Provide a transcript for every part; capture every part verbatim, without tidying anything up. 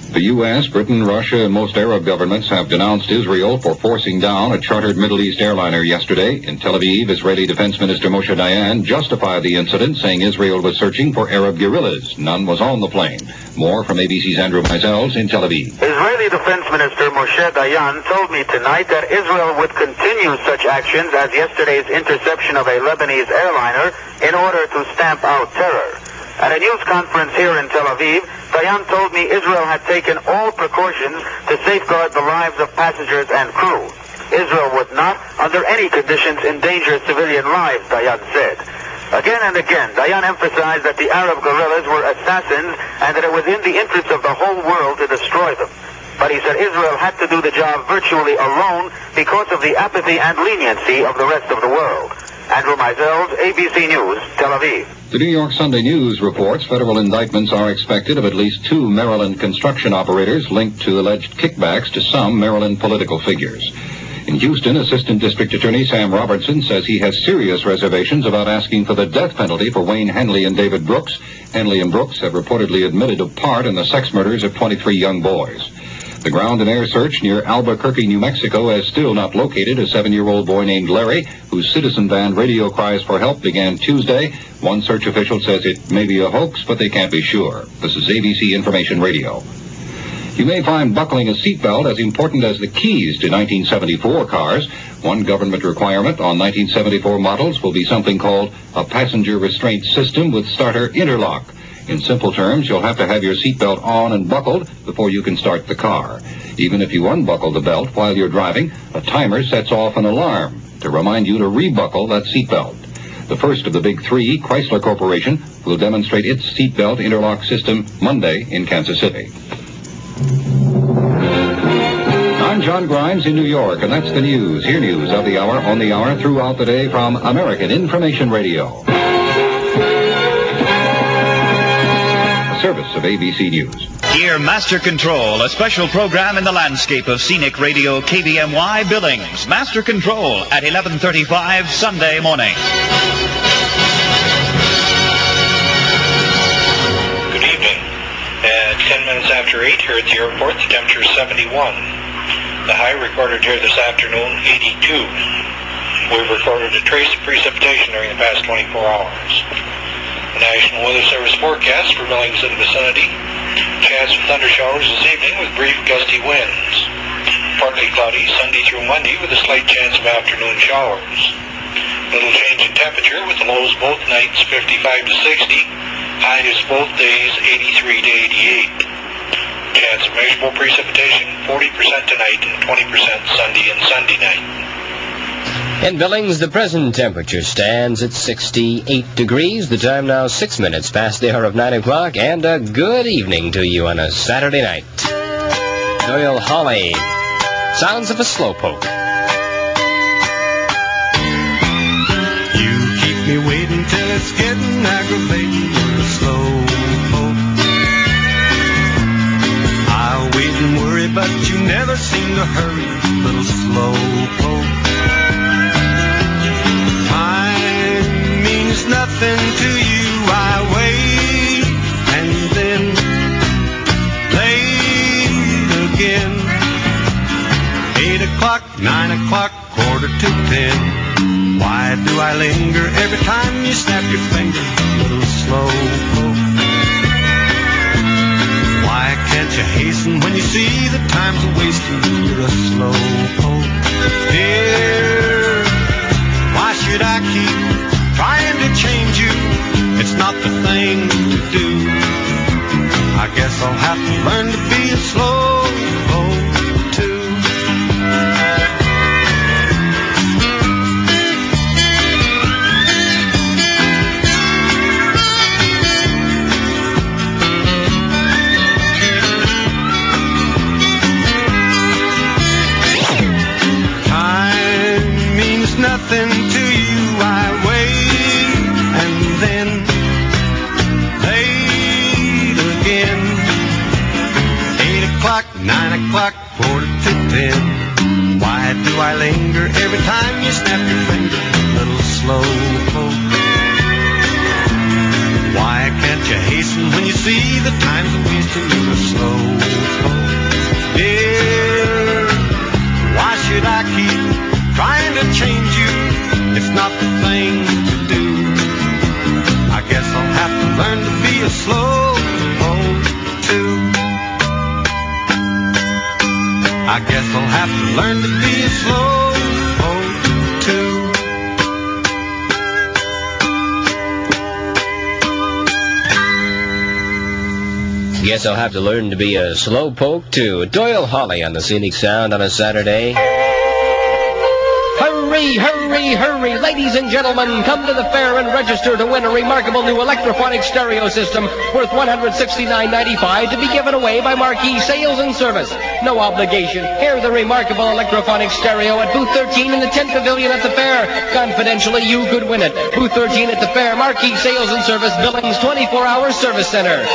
The U S, Britain, Russia, and most Arab governments have denounced Israel for forcing down a chartered Middle East airliner yesterday. In Tel Aviv, Israeli Defense Minister Moshe Dayan justified the incident, saying Israel was searching for Arab guerrillas. None was on the plane. More from A B C's Andrew Meisels in Tel Aviv. Israeli Defense Minister Moshe Dayan told me tonight that Israel would continue such actions as yesterday's interception of a Lebanese airliner in order to stamp out terror. At a news conference here in Tel Aviv, Dayan told me Israel had taken all precautions to safeguard the lives of passengers and crew. Israel would not, under any conditions, endanger civilian lives, Dayan said. Again and again, Dayan emphasized that the Arab guerrillas were assassins and that it was in the interest of the whole world to destroy them. But he said Israel had to do the job virtually alone because of the apathy and leniency of the rest of the world. Andrew Meisels, A B C News, Tel Aviv. The New York Sunday News reports federal indictments are expected of at least two Maryland construction operators linked to alleged kickbacks to some Maryland political figures. In Houston, Assistant District Attorney Sam Robertson says he has serious reservations about asking for the death penalty for Wayne Henley and David Brooks. Henley and Brooks have reportedly admitted a part in the sex murders of twenty-three young boys. The ground and air search near Albuquerque, New Mexico, has still not located a seven-year-old boy named Larry, whose citizen band Radio Cries for Help began Tuesday. One search official says it may be a hoax, but they can't be sure. This is A B C Information Radio. You may find buckling a seatbelt as important as the keys to nineteen seventy-four cars. One government requirement on nineteen seventy-four models will be something called a passenger restraint system with starter interlock. In simple terms, you'll have to have your seatbelt on and buckled before you can start the car. Even if you unbuckle the belt while you're driving, a timer sets off an alarm to remind you to rebuckle that seatbelt. The first of the big three, Chrysler Corporation, will demonstrate its seatbelt interlock system Monday in Kansas City. I'm John Grimes in New York, and that's the news. Hear news of the hour, on the hour, throughout the day from American Information Radio. Service of A B C News. Hear Master Control, a special program in the landscape of scenic radio K B M Y Billings. Master Control at eleven thirty-five Sunday morning. Good evening. At ten minutes after eight here at the airport, the temperature is seventy-one. The high recorded here this afternoon, eighty-two. We've recorded a trace of precipitation during the past twenty-four hours. The National Weather Service forecast for Billings and vicinity. Chance of thunder showers this evening with brief gusty winds. Partly cloudy Sunday through Monday with a slight chance of afternoon showers. Little change in temperature with the lows both nights fifty-five to sixty. Highs both days eighty-three to eighty-eight. Chance of measurable precipitation forty percent tonight and twenty percent Sunday and Sunday night. In Billings, the present temperature stands at sixty-eight degrees. The time now six minutes past the hour of nine o'clock, and a good evening to you on a Saturday night. Doyle Holly, Sounds of a Slowpoke. You keep me waiting till it's getting aggravating, you're a slowpoke. I'll wait and worry, but you never seem to hurry, little slowpoke. Nothing to you, I wait, and then late again. Eight o'clock, nine o'clock, quarter to ten. Why do I linger every time you snap your finger, little slowpoke? Why can't you hasten when you see the time's a wasting, you're a slowpoke? Dear, why should I keep trying to change you? It's not the thing to do. I guess I'll have to learn to be a slowpoke too. Time means nothing to you, I wait, and then late again. Eight o'clock, nine o'clock, quarter to ten. Why do I linger every time you snap your finger, little slowpoke? Why can't you hasten when you see the time's a wasting, you're a slowpoke? I guess I'll have to learn to be a slowpoke too. Guess I'll have to learn to be a slowpoke too. Doyle Holly on the Scenic Sound on a Saturday. Hurry, hurry, hurry, ladies and gentlemen, come to the fair and register to win a remarkable new electrophonic stereo system worth one hundred sixty-nine ninety-five to be given away by Marquee Sales and Service. No obligation. Hear the remarkable electrophonic stereo at Booth thirteen in the tent pavilion at the fair. Confidentially, you could win it. Booth thirteen at the fair, Marquee Sales and Service, Billings twenty-four hour service center.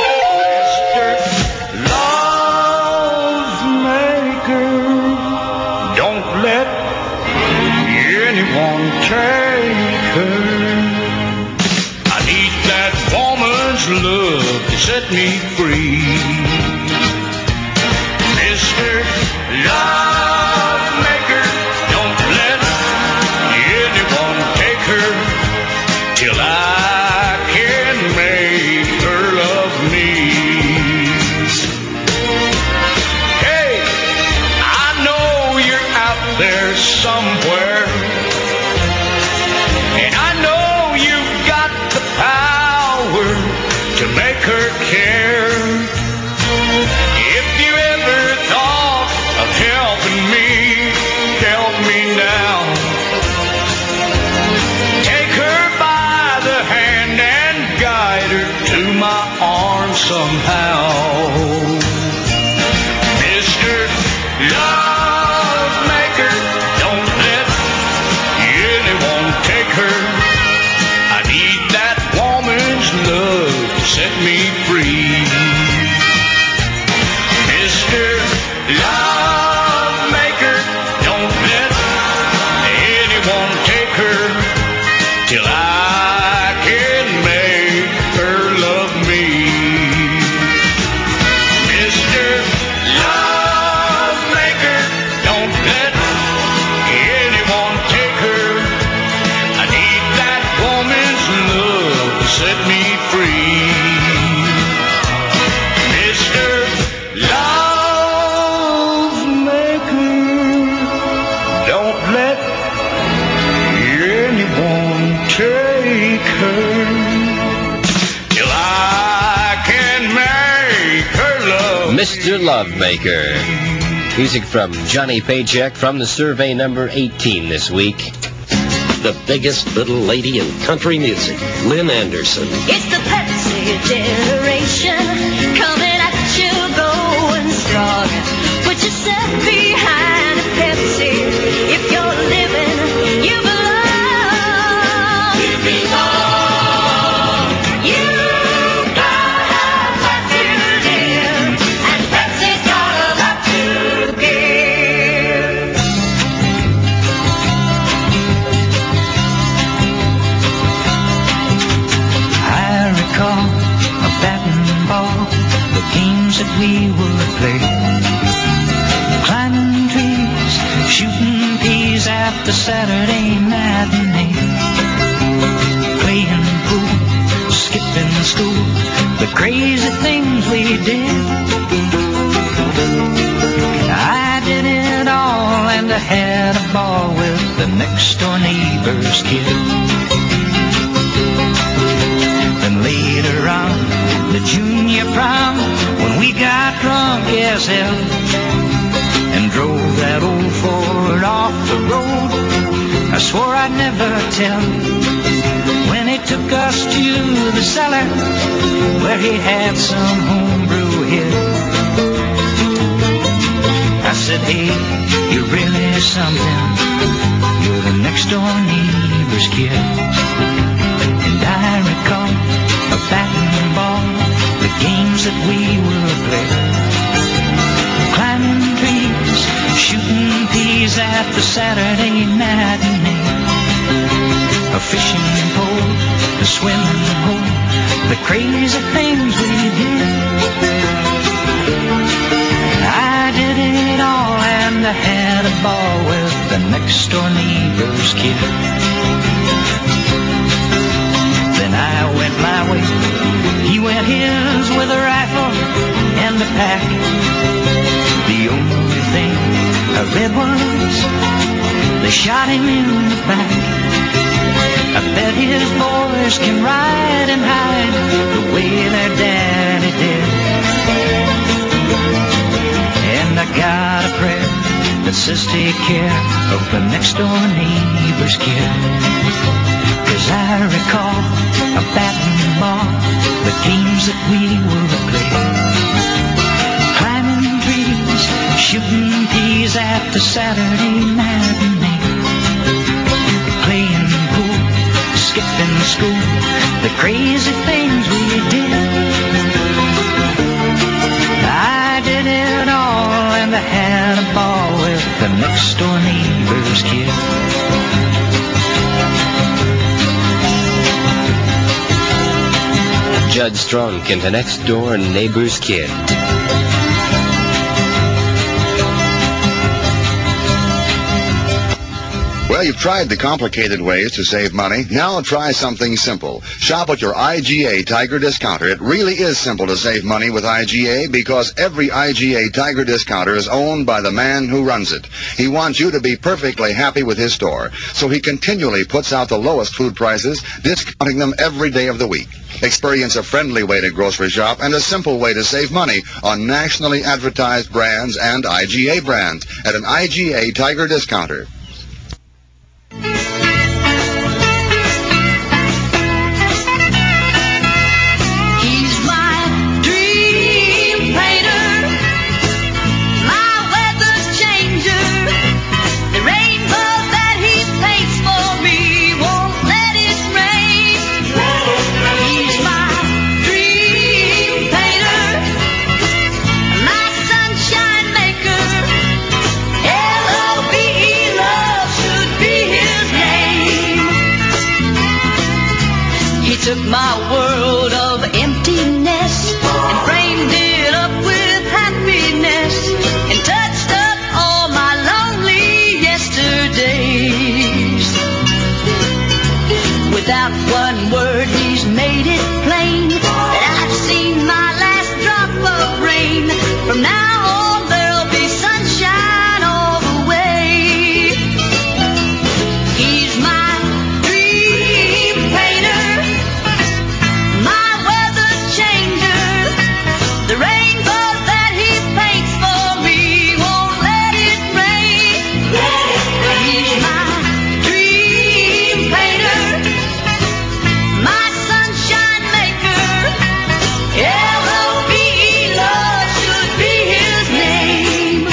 Love maker, don't let anyone take her. I need that woman's love to set me free. Mister Love Maker, don't let anyone take her till I can make her love me. Hey, I know you're out there somewhere, and I know you've got the power to make her care. If you ever thought of helping me, help me now. Take her by the hand and guide her to my arms somehow. Mister Love Maker, don't let anyone take her. I need that woman's love to set me free. Mister Love Maker, don't let anyone take her till I can make her love me. Mister Love Maker, don't let anyone take her. I need that woman's love to set me free. Mister Love Maker, don't let anyone take her till I can make her love. Mister Lovemaker. Music from Johnny Paycheck from the survey number eighteen this week. The biggest little lady in country music, Lynn Anderson. It's the Pepsi generation coming at you, going strong. Put yourself behind a Pepsi. If you're living, you belong. You belong. You gotta have to live, and Pepsi's got a lot to give. I recall a bat and ball, the games that we would play. Climbing trees, shooting peas after Saturday matinee. Playing pool, skipping school, the crazy things we did. I did it all and I had a ball with the next door neighbor's kid. Then later on, the junior prom, when we got drunk as hell and drove that old Ford off the road, I swore I'd never tell. When he took us to the cellar where he had some homebrew hid, I said, hey, you're really something, you're the next door neighbor's kid. And I recall a bat and ball, the games that we would play. Climbing trees, shooting peas at the Saturday matinee. A fishing pole, a swimming hole, the crazy things we did. I did it all and I had a ball with the next door neighbor's kid. Then I went my way, he went his with a rifle and a pack. The only thing uh, red ones. They shot him in the back. I bet his boys can ride and hide the way their daddy did. And I got a prayer that says take care of the next door neighbor's kid. 'Cause I recall a batting ball, the games that we would play. Climbing trees, shooting peas after Saturday matinee. Playing pool, skipping school, the crazy things we did. I did it all and I had a ball with the next door neighbor's kid. Judd Strunk and the next door neighbor's kid. Well, you've tried the complicated ways to save money. Now try something simple. Shop at your I G A Tiger discounter. It really is simple to save money with I G A because every I G A Tiger discounter is owned by the man who runs it. He wants you to be perfectly happy with his store, so he continually puts out the lowest food prices, discounting them every day of the week. Experience a friendly way to grocery shop and a simple way to save money on nationally advertised brands and I G A brands at an I G A Tiger discounter. Took my world of emptiness and framed it up with happiness and touched up all my lonely yesterdays. Without one word, he's made it plain that I've seen my last drop of rain. From now on, there'll be sunshine all the way. He's my dream painter. The rainbow that he paints for me won't let it rain. He's my dream painter, my sunshine maker. L O V E, love should be his name.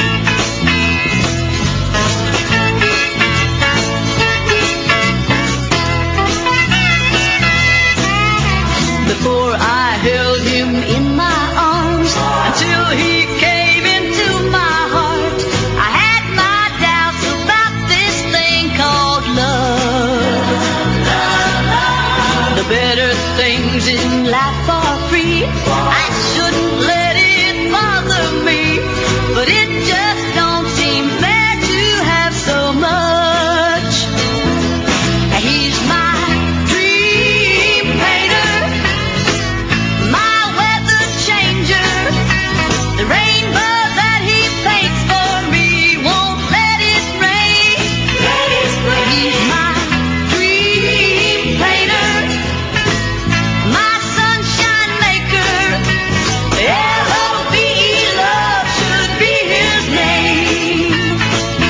Before I held him in my arms, until he came into my heart, I had my doubts about this thing called love. The better things in life are free. I shouldn't let it bother me, but it just don't seem fair to have so much. He's my dream painter, my weather changer. The rainbow that he paints for me won't let it rain. He's my dream painter, my sunshine maker. L O V E, love should be his name.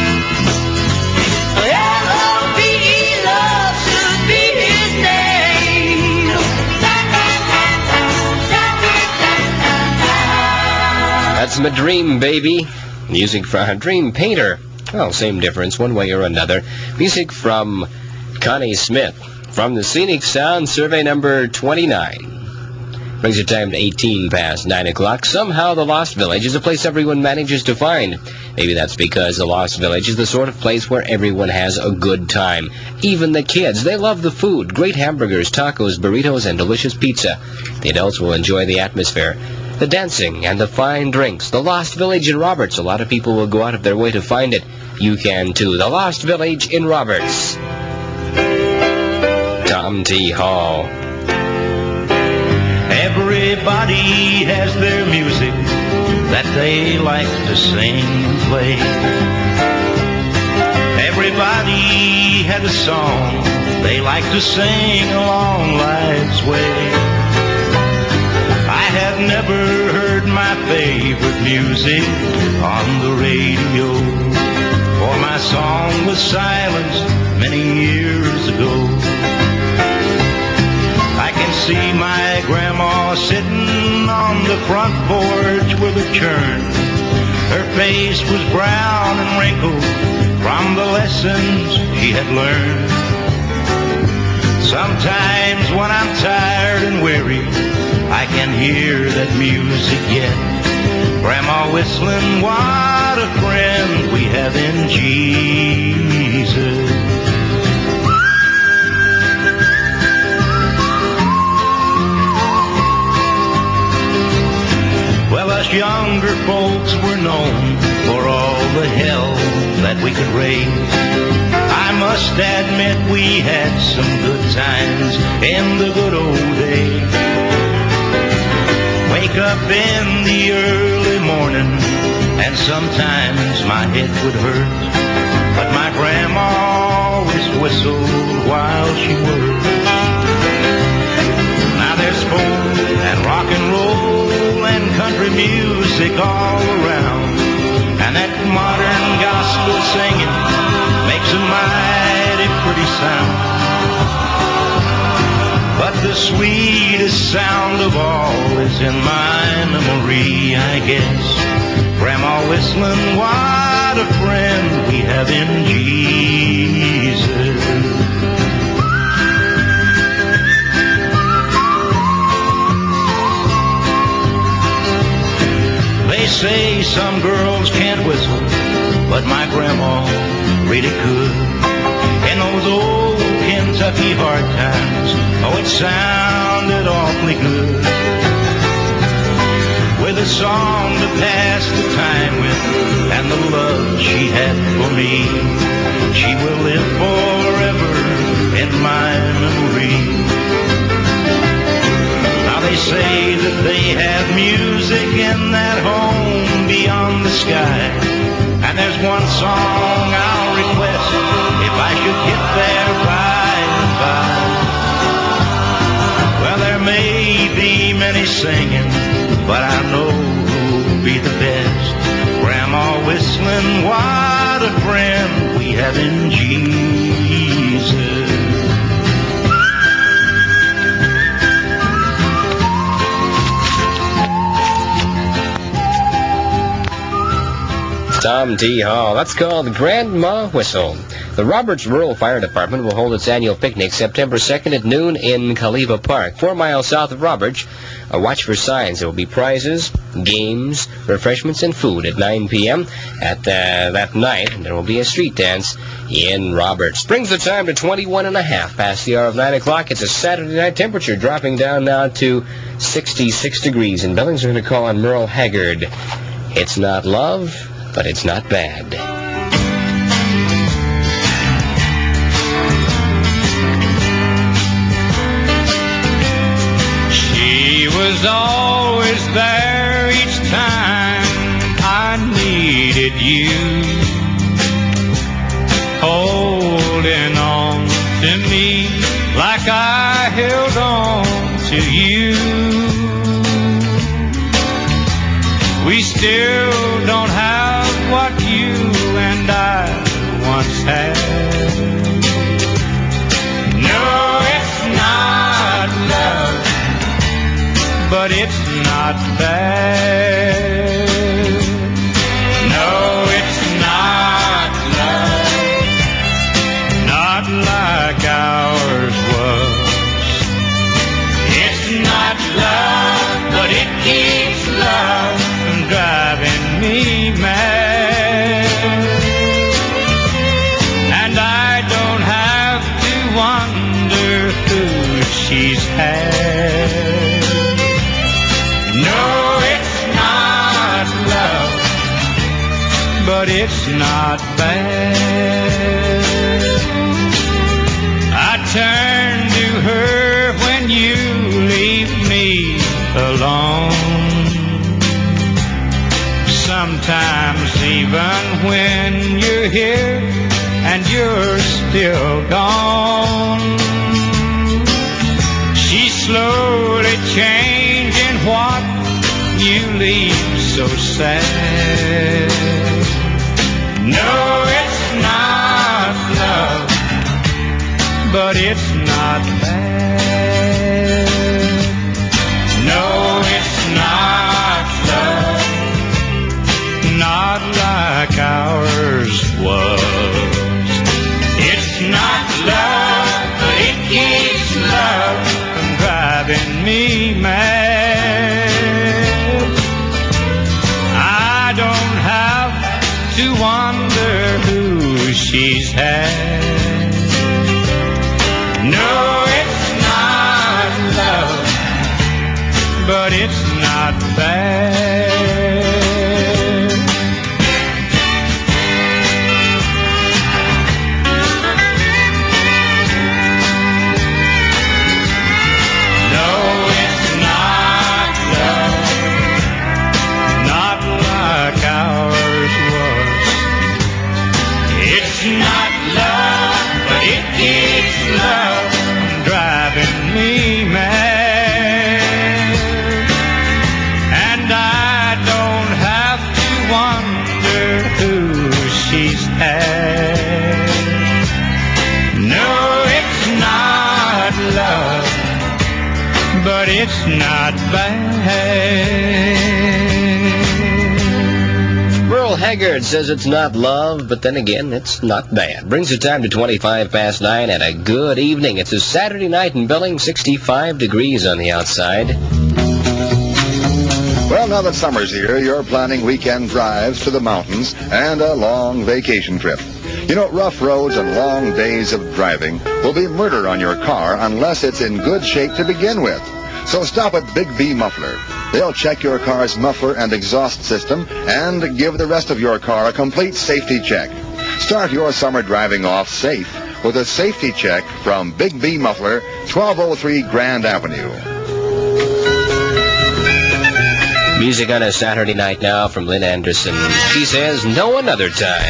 L O V E, love should be his name. That's my dream, baby. Music from a dream painter. Well, same difference, one way or another. Music from Connie Smith from the Scenic Sound Survey number twenty-nine. Brings your time to eighteen past nine o'clock. Somehow the Lost Village is a place everyone manages to find. Maybe that's because the Lost Village is the sort of place where everyone has a good time. Even the kids, they love the food. Great hamburgers, tacos, burritos, and delicious pizza. The adults will enjoy the atmosphere, the dancing, and the fine drinks. The Lost Village in Roberts. A lot of people will go out of their way to find it. You can too. The Lost Village in Roberts. Tom T. Hall. Everybody has their music that they like to sing and play. Everybody had a song they like to sing along life's way. I have never heard my favorite music on the radio, for my song was silenced many years ago. I can see my grandma sitting on the front porch with a churn. Her face was brown and wrinkled from the lessons she had learned. Sometimes when I'm tired and weary, I can hear that music yet. Grandma whistling, what a friend we have in Jesus. Well, us younger folks were known for all the hell that we could raise. I must admit we had some good times in the good old days. Wake up in the early morning and sometimes my head would hurt, but my grandma always whistled while she worked. Now there's folk and rock and roll and country music all around, and that modern gospel singing makes a mighty pretty sound. But the sweetest sound of all is in my memory, I guess. Grandma whistling, what a friend we have in Jesus. They say some girls can't whistle, but my grandma really could. In those old Kentucky hard times, oh, it sounded awfully good. With a song to pass the time with, and the love she had for me, she will live forever in my memory. Now they say that they have music in that home beyond the sky, and there's one song I'll request if I should get there by and by. Well, there may be many singing, but I know who'll be the best. Grandma whistling, what a friend we have in Jesus. Tom T. Hall. That's called Grandma Whistle. The Roberts Rural Fire Department will hold its annual picnic September second at noon in Kaliva Park, four miles south of Roberts. Uh, watch for signs. There will be prizes, games, refreshments, and food at nine p.m. At uh, that night, there will be a street dance in Roberts. Brings the time to twenty-one and a half past the hour of nine o'clock. It's a Saturday night. Temperature dropping down now to sixty-six degrees. And Billings are going to call on Merle Haggard. It's not love, but it's not bad. She was always there each time I needed you, holding on to me like I held on to you. We still don't have what you and I once had. No, it's not love, but it's not bad. No, it's not love, not like ours was. It's not love, but it keeps love from driving me mad. And I don't have to wonder who she's had. No, it's not love, but it's not bad. I turn to her when you leave me alone. sometimes even when you're here and you're still gone. She's slowly changing what you leave so sad. No, it's not love, but it's not bad. No, it's not love, not like ours was. It's not love, but it keeps love from driving me mad. I don't have to wonder who she's had. No, it's not love, but it's not bad. No, it's not love, not like ours was. It's not love, but it keeps love from driving me mad. And I don't have to wonder who she's had. No, it's not love, but it's not bad. Merle Haggard says it's not love, but then again, it's not bad. Brings the time to twenty-five past nine, and a good evening. It's a Saturday night in Billings, sixty-five degrees on the outside. Well, now that summer's here, you're planning weekend drives to the mountains and a long vacation trip. You know, rough roads and long days of driving will be murder on your car unless it's in good shape to begin with. So stop at Big B Muffler. They'll check your car's muffler and exhaust system and give the rest of your car a complete safety check. Start your summer driving off safe with a safety check from Big B Muffler, twelve oh three Grand Avenue. Music on a Saturday night now from Lynn Anderson. She says, no another time.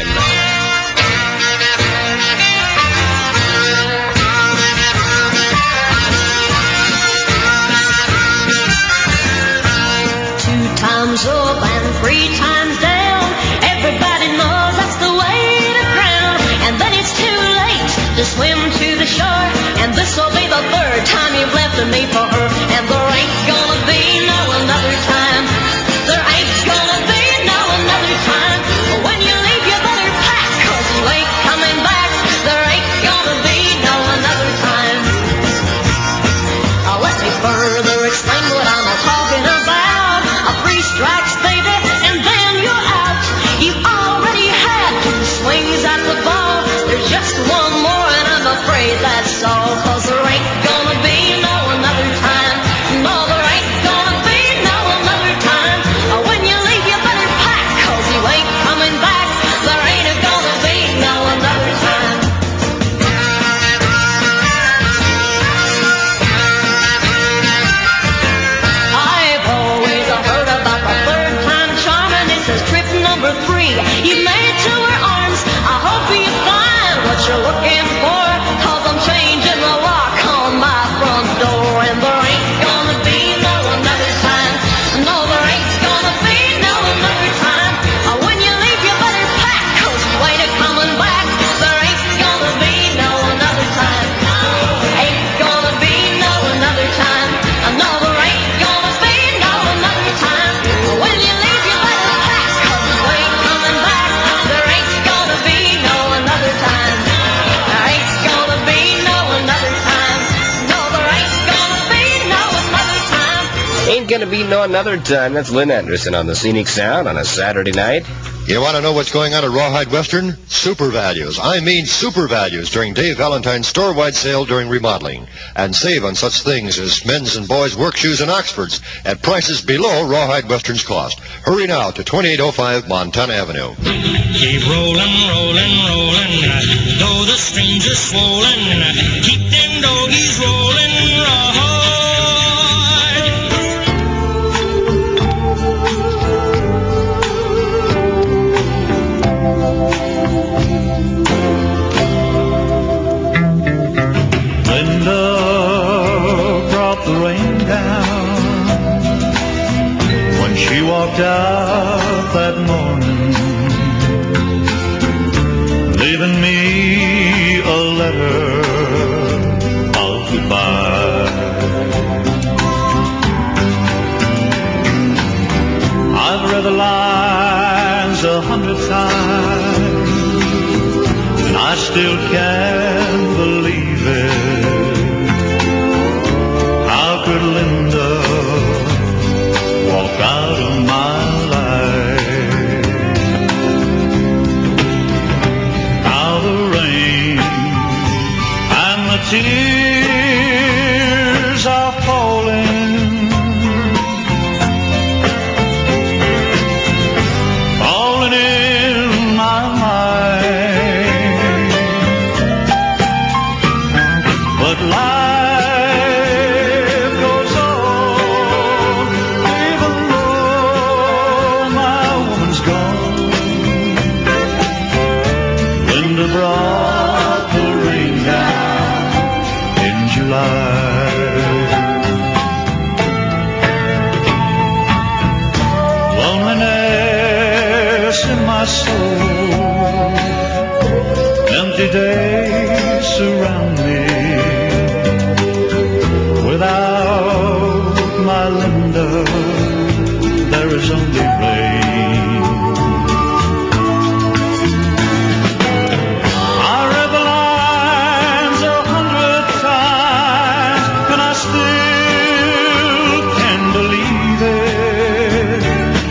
Times up and three times down. Everybody knows that's the way to drown. And then it's too late to swim to the shore. And this'll be the third time you've left me for her. And there ain't gonna be no another time. There ain't gonna be no another time. When you leave, you better pack, 'cause you ain't coming back. There ain't gonna be no another time. Now let me further explain what I'm talking about. Three strikes, baby, and then you're out. You've already had two swings at the ball. There's just one more, and I'm afraid that's all. 'Cause there ain't gonna be no another time. No, there ain't gonna be no another time. When you leave, you better pack, 'cause you ain't coming back. There ain't gonna be no another time. I've always heard about the third time charm, and it says trip number three, you made it to her arms. I hope you find what you're looking for, 'cause I'm changing the lock on my front door. And there ain't gonna be no another time. No, there ain't gonna be no another time. When you leave, you better pack, 'cause you ain't coming back. There ain't gonna be no another time. Ain't gonna be no another time. No, there ain't gonna be no another time. When you leave, you better pack, 'cause you ain't coming back. There ain't gonna be no another time. There ain't gonna be no another time. No, there ain't gonna be no another time. Ain't gonna be no another time. That's Lynn Anderson on the Scenic Sound on a Saturday night. You want to know what's going on at Rawhide Western? Super values. I mean super values during Dave Valentine's store-wide sale during remodeling. And save on such things as men's and boys' work shoes and Oxfords at prices below Rawhide Western's cost. Hurry now to twenty-eight oh five Montana Avenue. Keep rolling, rolling, rolling, though the streams are swollen. Keep them doggies rolling, Rawhide. morning, leaving me a letter of goodbye. I've read the lines a hundred times, and I still can't believe it. How could Linda walk out of my life? Now the rain and the tears are falling, falling in my mind. But life goes on, even though my woman's gone. Linda brought the rain down in July. Loneliness in my soul, empty days surround me. Without my Linda, there is only rain. I read the lines a hundred times, and I still can't believe it.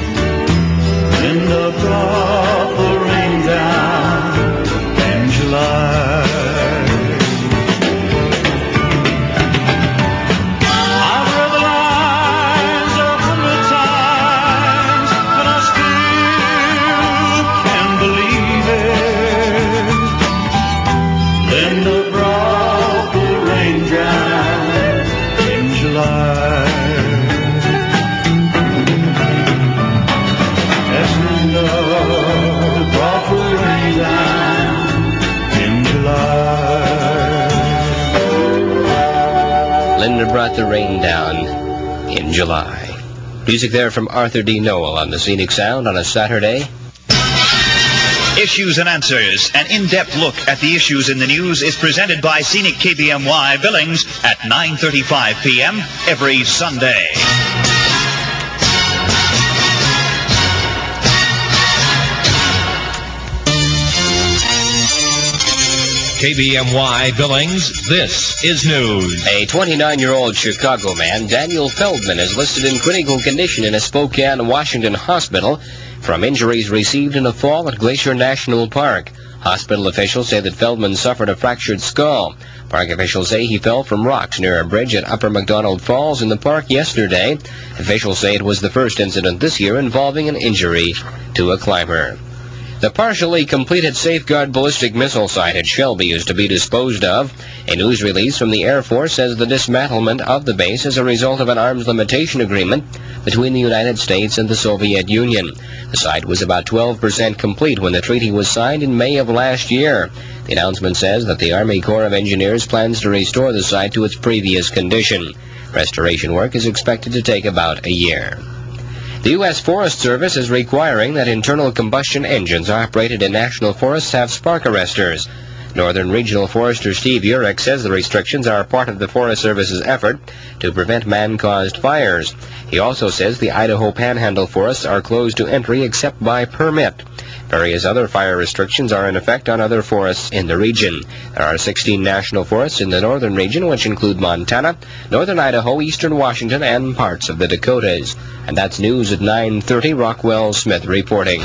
Linda brought the rain down in July. I've read the lines a hundred times, and I still can't believe it. Linda brought the rain down in July. Yes, Linda brought the rain down in July. Linda brought the rain down in July. Music there from Arthur D. Noel on the Scenic Sound on a Saturday. Issues and Answers, an in-depth look at the issues in the news, is presented by Scenic K B M Y Billings at nine thirty-five p.m. every Sunday. K B M Y Billings, this is news. A twenty-nine-year-old Chicago man, Daniel Feldman, is listed in critical condition in a Spokane, Washington hospital from injuries received in a fall at Glacier National Park. Hospital officials say that Feldman suffered a fractured skull. Park officials say he fell from rocks near a bridge at Upper McDonald Falls in the park yesterday. Officials say it was the first incident this year involving an injury to a climber. The partially completed Safeguard ballistic missile site at Shelby is to be disposed of. A news release from the Air Force says the dismantlement of the base is a result of an arms limitation agreement between the United States and the Soviet Union. The site was about twelve percent complete when the treaty was signed in May of last year. The announcement says that the Army Corps of Engineers plans to restore the site to its previous condition. Restoration work is expected to take about a year. The U S Forest Service is requiring that internal combustion engines operated in national forests have spark arresters. Northern Regional Forester Steve Urich says the restrictions are part of the Forest Service's effort to prevent man-caused fires. He also says the Idaho Panhandle forests are closed to entry except by permit. Various other fire restrictions are in effect on other forests in the region. There are sixteen national forests in the northern region, which include Montana, northern Idaho, eastern Washington, and parts of the Dakotas. And that's news at nine thirty. Rockwell Smith reporting.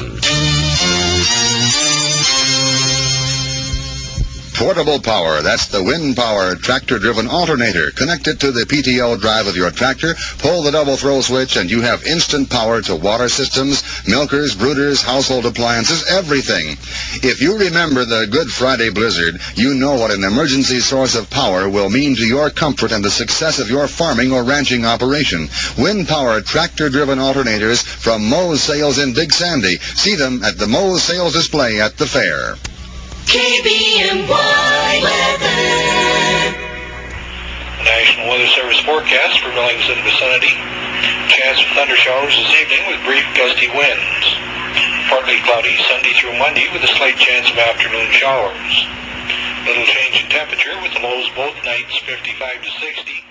Portable power, that's the Wind Power tractor-driven alternator. Connect it to the P T O drive of your tractor, pull the double throw switch, and you have instant power to water systems, milkers, brooders, household appliances, everything. If you remember the Good Friday blizzard, you know what an emergency source of power will mean to your comfort and the success of your farming or ranching operation. Wind Power tractor-driven alternators from Moe's Sales in Big Sandy. See them at the Moe's Sales display at the fair. K B M Y weather. National Weather Service forecast for Billings and vicinity. Chance of thunder showers this evening with brief gusty winds. partly cloudy Sunday through Monday with a slight chance of afternoon showers. Little change in temperature with the lows both nights fifty-five to sixty.